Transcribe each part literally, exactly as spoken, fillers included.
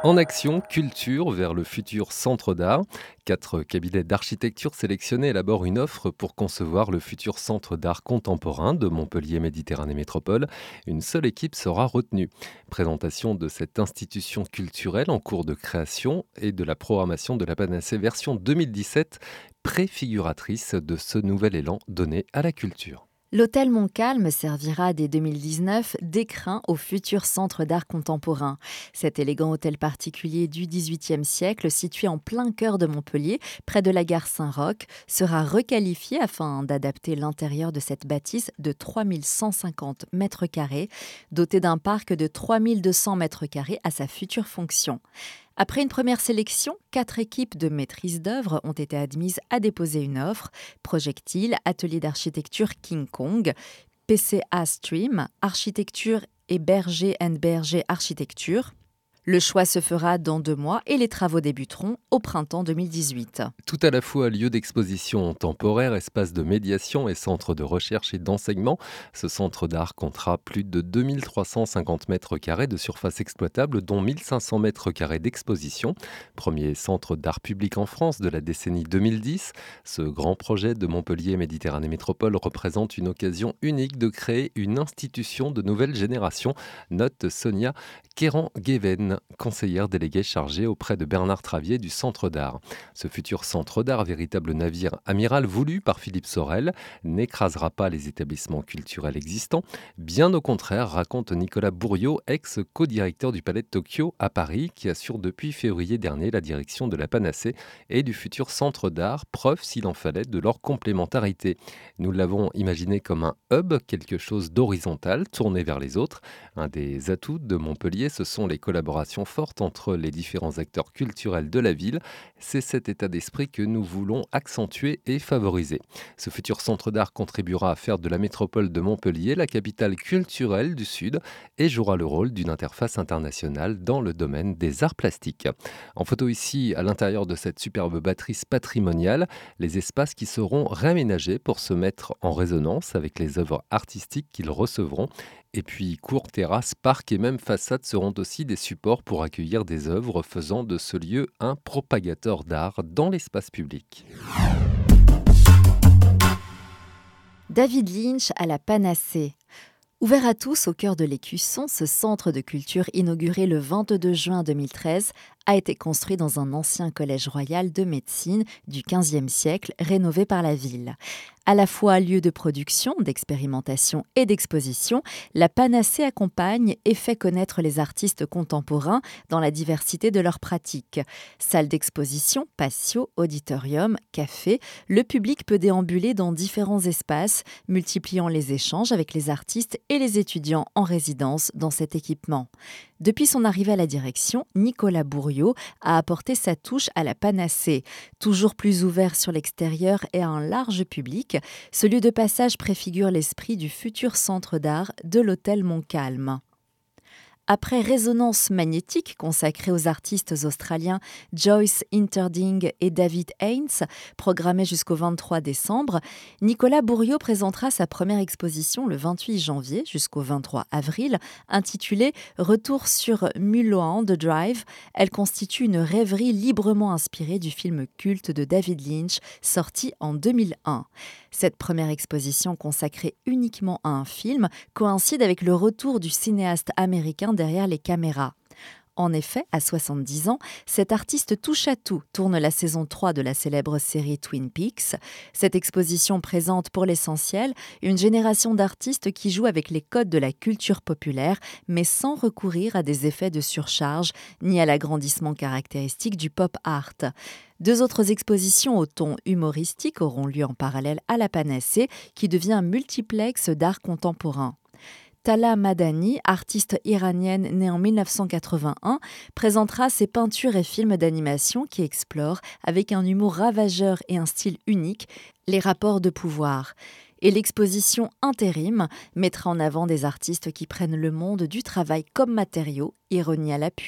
En action, culture vers le futur centre d'art. Quatre cabinets d'architecture sélectionnés élaborent une offre pour concevoir le futur centre d'art contemporain de Montpellier Méditerranée Métropole. Une seule équipe sera retenue. Présentation de cette institution culturelle en cours de création et de la programmation de la Panacée version deux mille dix-sept, préfiguratrice de ce nouvel élan donné à la culture. L'hôtel Montcalm servira dès deux mille dix-neuf d'écrin au futur centre d'art contemporain. Cet élégant hôtel particulier du dix-huitième siècle, situé en plein cœur de Montpellier, près de la gare Saint-Roch, sera requalifié afin d'adapter l'intérieur de cette bâtisse de trois mille cent cinquante mètres carrés, doté d'un parc de trois mille deux cents mètres carrés à sa future fonction. Après une première sélection, quatre équipes de maîtrise d'œuvre ont été admises à déposer une offre. Projectile, atelier d'architecture King Kong, P C A Stream, architecture et Berger and Berger Architecture. Le choix se fera dans deux mois et les travaux débuteront au printemps deux mille dix-huit. Tout à la fois lieu d'exposition temporaire, espace de médiation et centre de recherche et d'enseignement, ce centre d'art comptera plus de deux mille trois cent cinquante mètres carrés de surface exploitable, dont mille cinq cents mètres carrés d'exposition. Premier centre d'art public en France de la décennie deux mille dix, ce grand projet de Montpellier Méditerranée Métropole représente une occasion unique de créer une institution de nouvelle génération, note Sonia Kéran-Guéven, conseillère déléguée chargée auprès de Bernard Travier du Centre d'art. Ce futur centre d'art, véritable navire amiral voulu par Philippe Sorel, n'écrasera pas les établissements culturels existants. Bien au contraire, raconte Nicolas Bourriot, ex-co-directeur du Palais de Tokyo à Paris, qui assure depuis février dernier la direction de la Panacée et du futur centre d'art, preuve s'il en fallait de leur complémentarité. Nous l'avons imaginé comme un hub, quelque chose d'horizontal, tourné vers les autres. Un des atouts de Montpellier, ce sont les collaborations fortes entre les différents acteurs culturels de la ville. C'est cet état d'esprit que nous voulons accentuer et favoriser. Ce futur centre d'art contribuera à faire de la métropole de Montpellier la capitale culturelle du Sud et jouera le rôle d'une interface internationale dans le domaine des arts plastiques. En photo ici, à l'intérieur de cette superbe bâtisse patrimoniale, les espaces qui seront réaménagés pour se mettre en résonance avec les œuvres artistiques qu'ils recevront. Et puis, cours, terrasses, parcs et même façades seront aussi des supports pour accueillir des œuvres, faisant de ce lieu un propagateur d'art dans l'espace public. David Lynch à la Panacée. Ouvert à tous au cœur de l'Écusson, ce centre de culture inauguré le vingt-deux juin deux mille treize a été construit dans un ancien collège royal de médecine du quinzième siècle, rénové par la ville. À la fois lieu de production, d'expérimentation et d'exposition, la Panacée accompagne et fait connaître les artistes contemporains dans la diversité de leurs pratiques. Salle d'exposition, patio, auditorium, café, le public peut déambuler dans différents espaces, multipliant les échanges avec les artistes et les étudiants en résidence dans cet équipement. Depuis son arrivée à la direction, Nicolas Bourriot a apporté sa touche à la Panacée. Toujours plus ouvert sur l'extérieur et à un large public, ce lieu de passage préfigure l'esprit du futur centre d'art de l'hôtel Montcalm. Après Résonance magnétique, consacrée aux artistes australiens Joyce Interding et David Haynes, programmée jusqu'au vingt-trois décembre, Nicolas Bourriot présentera sa première exposition le vingt-huit janvier jusqu'au vingt-trois avril, intitulée « Retour sur Mulholland Drive ». Elle constitue une rêverie librement inspirée du film culte de David Lynch, sorti en deux mille un. Cette première exposition consacrée uniquement à un film coïncide avec le retour du cinéaste américain derrière les caméras. En effet, à soixante-dix ans, cet artiste touche à tout tourne la saison trois de la célèbre série Twin Peaks. Cette exposition présente pour l'essentiel une génération d'artistes qui jouent avec les codes de la culture populaire, mais sans recourir à des effets de surcharge ni à l'agrandissement caractéristique du pop art. Deux autres expositions au ton humoristique auront lieu en parallèle à la Panacée, qui devient un multiplex d'art contemporain. Tala Madani, artiste iranienne née en mille neuf cent quatre-vingt-un, présentera ses peintures et films d'animation qui explorent, avec un humour ravageur et un style unique, les rapports de pouvoir. Et l'exposition Intérim mettra en avant des artistes qui prennent le monde du travail comme matériau, ironie à l'appui.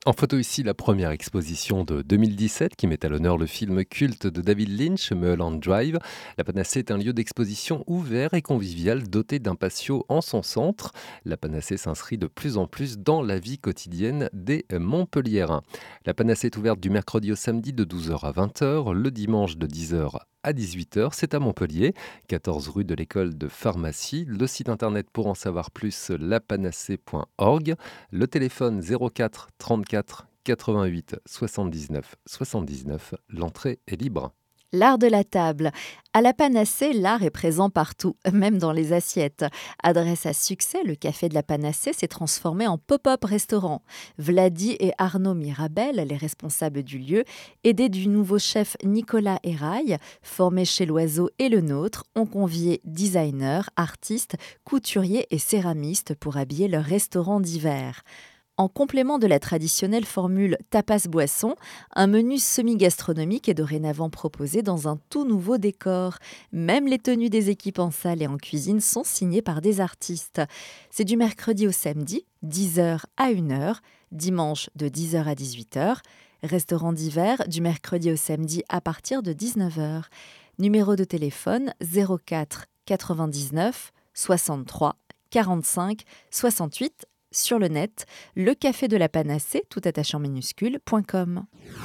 En photo ici, la première exposition de deux mille dix-sept qui met à l'honneur le film culte de David Lynch, Mulholland Drive. La Panacée est un lieu d'exposition ouvert et convivial doté d'un patio en son centre. La Panacée s'inscrit de plus en plus dans la vie quotidienne des Montpelliérains. La Panacée est ouverte du mercredi au samedi de douze heures à vingt heures, le dimanche de dix heures à dix-huit heures. C'est à Montpellier, quatorze rue de l'École de Pharmacie. Le site internet pour en savoir plus, lapanacée point org. Le téléphone zéro quatre trente-quatre quatre-vingt-huit soixante-dix-neuf soixante-dix-neuf. L'entrée est libre. L'art de la table. À la Panacée, l'art est présent partout, même dans les assiettes. Adresse à succès, le café de la Panacée s'est transformé en pop-up restaurant. Vladi et Arnaud Mirabel, les responsables du lieu, aidés du nouveau chef Nicolas Eraille, formé chez l'Oiseau et le Nôtre, ont convié designers, artistes, couturiers et céramistes pour habiller leur restaurant d'hiver. En complément de la traditionnelle formule tapas-boisson, un menu semi-gastronomique est dorénavant proposé dans un tout nouveau décor. Même les tenues des équipes en salle et en cuisine sont signées par des artistes. C'est du mercredi au samedi, dix heures à une heure, dimanche de dix heures à dix-huit heures, restaurant d'hiver du mercredi au samedi à partir de dix-neuf heures. Numéro de téléphone zéro quatre quatre-vingt-dix-neuf soixante-trois quarante-cinq soixante-huit. Sur le net, le café de la Panacée, tout attaché en minuscule, point com.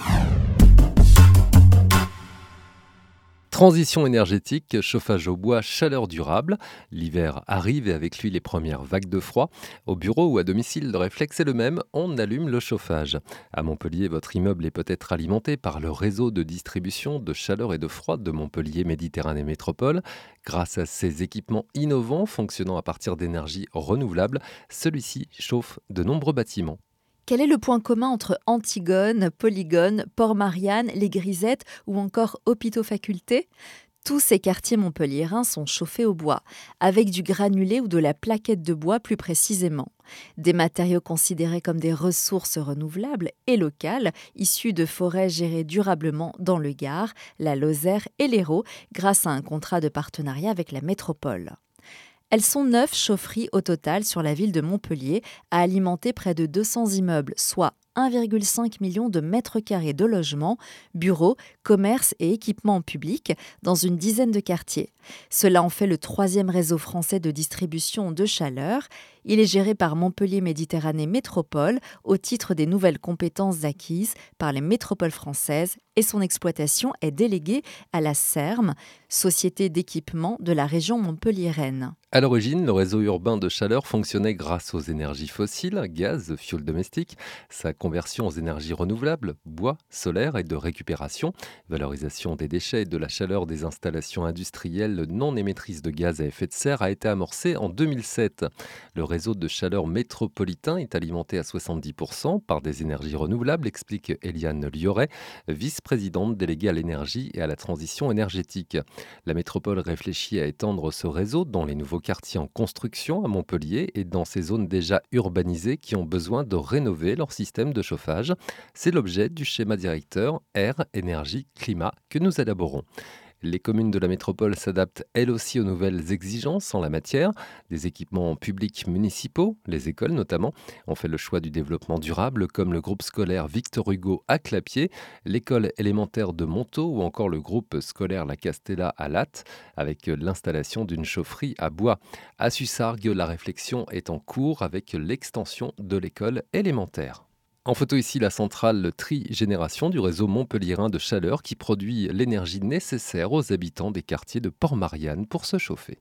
Transition énergétique, chauffage au bois, chaleur durable. L'hiver arrive et avec lui les premières vagues de froid. Au bureau ou à domicile, le réflexe est le même, on allume le chauffage. À Montpellier, votre immeuble est peut-être alimenté par le réseau de distribution de chaleur et de froid de Montpellier Méditerranée Métropole. Grâce à ces équipements innovants fonctionnant à partir d'énergies renouvelables, celui-ci chauffe de nombreux bâtiments. Quel est le point commun entre Antigone, Polygone, Port-Marianne, les Grisettes ou encore Hôpitaux Faculté ? Tous ces quartiers montpelliérains sont chauffés au bois, avec du granulé ou de la plaquette de bois plus précisément. Des matériaux considérés comme des ressources renouvelables et locales, issus de forêts gérées durablement dans le Gard, la Lozère et l'Hérault, grâce à un contrat de partenariat avec la métropole. Elles sont neuf chaufferies au total sur la ville de Montpellier à alimenter près de deux cents immeubles, soit un virgule cinq million de mètres carrés de logements, bureaux, commerces et équipements publics dans une dizaine de quartiers. Cela en fait le troisième réseau français de distribution de chaleur. Il est géré par Montpellier Méditerranée Métropole au titre des nouvelles compétences acquises par les métropoles françaises et son exploitation est déléguée à la S E R M, Société d'équipement de la région montpelliéraine. À l'origine, le réseau urbain de chaleur fonctionnait grâce aux énergies fossiles, gaz, fioul domestique. Sa conversion aux énergies renouvelables, bois, solaire et de récupération, valorisation des déchets et de la chaleur des installations industrielles non émettrices de gaz à effet de serre a été amorcée en deux mille sept. Le réseau de chaleur métropolitain est alimenté à soixante-dix pour cent par des énergies renouvelables, explique Eliane Lioret, vice-présidente déléguée à l'énergie et à la transition énergétique. La métropole réfléchit à étendre ce réseau dans les nouveaux quartiers en construction à Montpellier et dans ces zones déjà urbanisées qui ont besoin de rénover leur système de chauffage. C'est l'objet du schéma directeur Air, Énergie, Climat que nous élaborons. Les communes de la métropole s'adaptent elles aussi aux nouvelles exigences en la matière. Des équipements publics municipaux, les écoles notamment, ont fait le choix du développement durable comme le groupe scolaire Victor Hugo à Clapier, l'école élémentaire de Montaut ou encore le groupe scolaire La Castella à Latte avec l'installation d'une chaufferie à bois. À Sussargues, la réflexion est en cours avec l'extension de l'école élémentaire. En photo ici, la centrale Tri-Génération du réseau montpelliérain de chaleur qui produit l'énergie nécessaire aux habitants des quartiers de Port-Marianne pour se chauffer.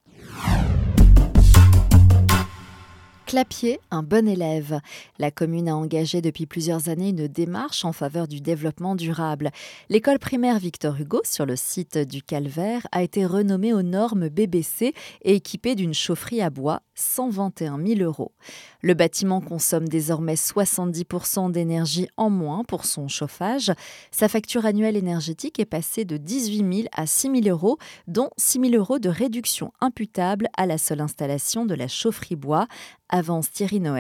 Clapier, un bon élève. La commune a engagé depuis plusieurs années une démarche en faveur du développement durable. L'école primaire Victor Hugo, sur le site du Calvaire, a été renommée aux normes B B C et équipée d'une chaufferie à bois, cent vingt et un mille euros. Le bâtiment consomme désormais soixante-dix pour cent d'énergie en moins pour son chauffage. Sa facture annuelle énergétique est passée de dix-huit mille à six mille euros, dont six mille euros de réduction imputable à la seule installation de la chaufferie bois. Avance Thierry Noël,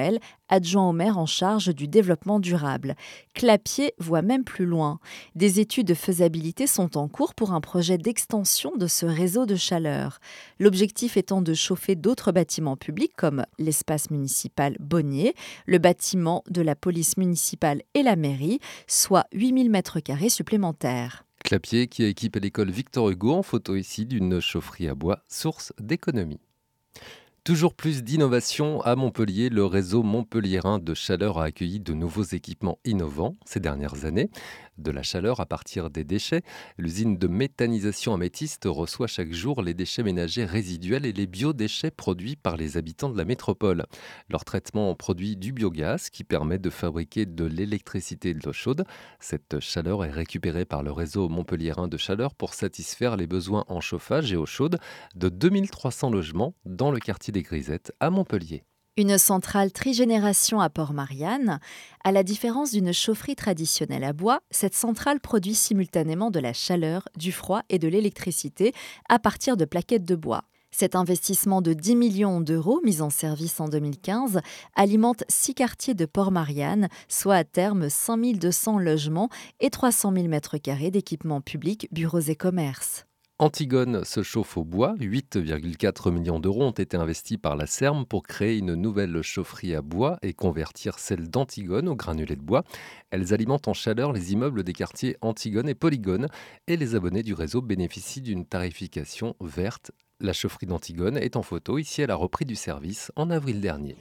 adjoint au maire en charge du développement durable. Clapier voit même plus loin. Des études de faisabilité sont en cours pour un projet d'extension de ce réseau de chaleur. L'objectif étant de chauffer d'autres bâtiments publics comme l'espace municipal Bonnier, le bâtiment de la police municipale et la mairie, soit huit mille mètres carrés supplémentaires. Clapier qui a équipé l'école Victor Hugo en photo ici d'une chaufferie à bois, source d'économie. Toujours plus d'innovation à Montpellier, le réseau montpelliérain de chaleur a accueilli de nouveaux équipements innovants ces dernières années. De la chaleur à partir des déchets, l'usine de méthanisation améthyste reçoit chaque jour les déchets ménagers résiduels et les biodéchets produits par les habitants de la métropole. Leur traitement produit du biogaz qui permet de fabriquer de l'électricité et de l'eau chaude. Cette chaleur est récupérée par le réseau montpelliérain de chaleur pour satisfaire les besoins en chauffage et eau chaude de deux mille trois cents logements dans le quartier des Grisettes à Montpellier. Une centrale trigénération à Port-Marianne. À la différence d'une chaufferie traditionnelle à bois, cette centrale produit simultanément de la chaleur, du froid et de l'électricité à partir de plaquettes de bois. Cet investissement de dix millions d'euros, mis en service en deux mille quinze, alimente six quartiers de Port-Marianne, soit à terme cinq mille deux cents logements et trois cent mille mètres carrés d'équipements publics, bureaux et commerces. Antigone se chauffe au bois. huit virgule quatre millions d'euros ont été investis par la C E R M pour créer une nouvelle chaufferie à bois et convertir celle d'Antigone au granulé de bois. Elles alimentent en chaleur les immeubles des quartiers Antigone et Polygone et les abonnés du réseau bénéficient d'une tarification verte. La chaufferie d'Antigone est en photo. Ici, elle a repris du service en avril dernier.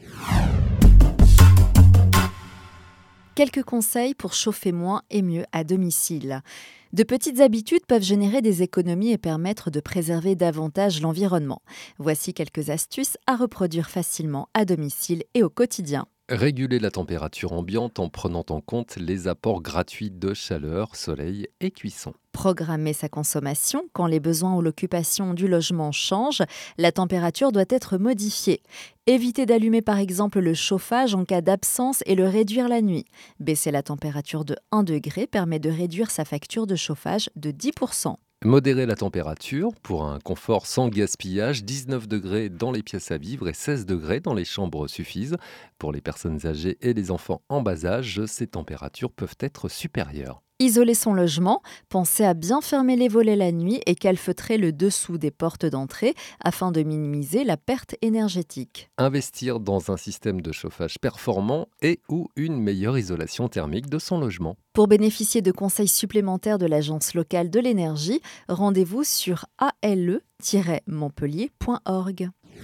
Quelques conseils pour chauffer moins et mieux à domicile. De petites habitudes peuvent générer des économies et permettre de préserver davantage l'environnement. Voici quelques astuces à reproduire facilement à domicile et au quotidien. Réguler la température ambiante en prenant en compte les apports gratuits de chaleur, soleil et cuisson. Programmer sa consommation. Quand les besoins ou l'occupation du logement changent, la température doit être modifiée. Éviter d'allumer par exemple le chauffage en cas d'absence et le réduire la nuit. Baisser la température de un degré permet de réduire sa facture de chauffage de dix pour cent. Modérer la température pour un confort sans gaspillage, dix-neuf degrés dans les pièces à vivre et seize degrés dans les chambres suffisent. Pour les personnes âgées et les enfants en bas âge, ces températures peuvent être supérieures. Isoler son logement, pensez à bien fermer les volets la nuit et calfeutrer le dessous des portes d'entrée afin de minimiser la perte énergétique. Investir dans un système de chauffage performant et ou une meilleure isolation thermique de son logement. Pour bénéficier de conseils supplémentaires de l'Agence locale de l'énergie, rendez-vous sur a l e tiret montpellier point org.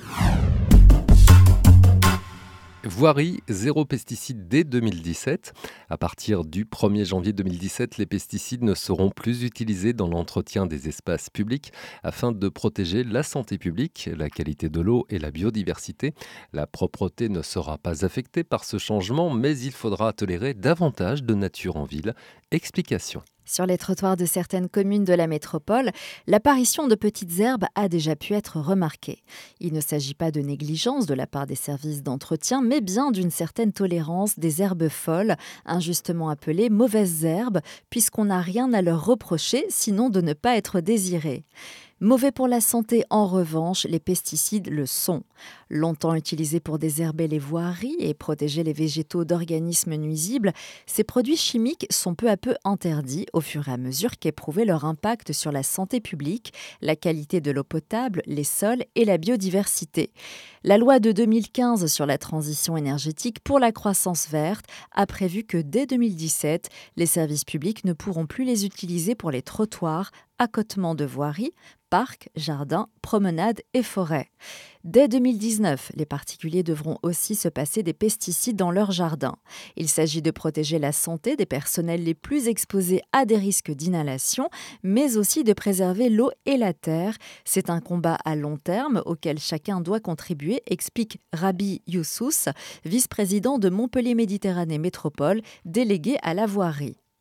Voirie, zéro pesticide dès deux mille dix-sept. À partir du premier janvier deux mille dix-sept, les pesticides ne seront plus utilisés dans l'entretien des espaces publics afin de protéger la santé publique, la qualité de l'eau et la biodiversité. La propreté ne sera pas affectée par ce changement, mais il faudra tolérer davantage de nature en ville. Explication. Sur les trottoirs de certaines communes de la métropole, l'apparition de petites herbes a déjà pu être remarquée. Il ne s'agit pas de négligence de la part des services d'entretien, mais bien d'une certaine tolérance des herbes folles, injustement appelées mauvaises herbes, puisqu'on n'a rien à leur reprocher, sinon de ne pas être désirées. Mauvais pour la santé, en revanche, les pesticides le sont. Longtemps utilisés pour désherber les voiries et protéger les végétaux d'organismes nuisibles, ces produits chimiques sont peu à peu interdits au fur et à mesure qu'éprouver leur impact sur la santé publique, la qualité de l'eau potable, les sols et la biodiversité. La loi de deux mille quinze sur la transition énergétique pour la croissance verte a prévu que dès deux mille dix-sept, les services publics ne pourront plus les utiliser pour les trottoirs, accotements de voiries, parcs, jardins, promenades et forêts. Dès deux mille dix-neuf, les particuliers devront aussi se passer des pesticides dans leurs jardins. Il s'agit de protéger la santé des personnels les plus exposés à des risques d'inhalation, mais aussi de préserver l'eau et la terre. C'est un combat à long terme auquel chacun doit contribuer, explique Rabi Youssous, vice-président de Montpellier Méditerranée Métropole, délégué à la voirie.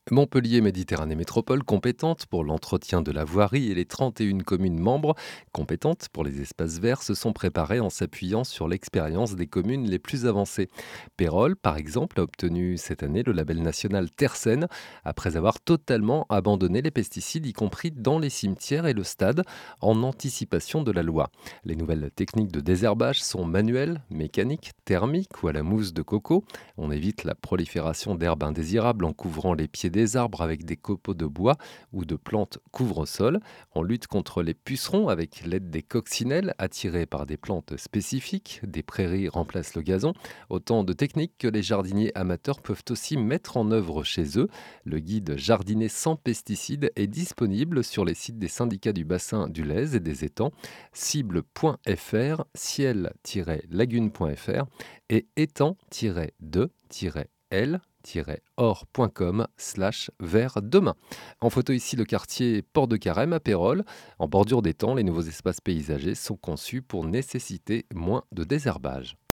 Montpellier Méditerranée Métropole, compétente pour l'entretien de la voirie, et les trente et une communes membres, compétentes pour les espaces verts, se sont préparées en s'appuyant sur l'expérience des communes les plus avancées. Pérol, par exemple, a obtenu cette année le label national Terre Saine, après avoir totalement abandonné les pesticides, y compris dans les cimetières et le stade, en anticipation de la loi. Les nouvelles techniques de désherbage sont manuelles, mécaniques, thermiques ou à la mousse de coco. On évite la prolifération d'herbes indésirables en couvrant les pieds des arbres avec des copeaux de bois ou de plantes couvre-sol. On lutte contre les pucerons avec l'aide des coccinelles attirées par des plantes spécifiques. Des prairies remplacent le gazon. Autant de techniques que les jardiniers amateurs peuvent aussi mettre en œuvre chez eux. Le guide Jardiner sans pesticides est disponible sur les sites des syndicats du bassin du Lez et des étangs, cible point f r, ciel tiret lagune point f r et étang tiret de tiret l tiret or point com slash vers demain. En photo ici le quartier Port de Carême à Pérol. En bordure d'étang, les nouveaux espaces paysagers sont conçus pour nécessiter moins de désherbage.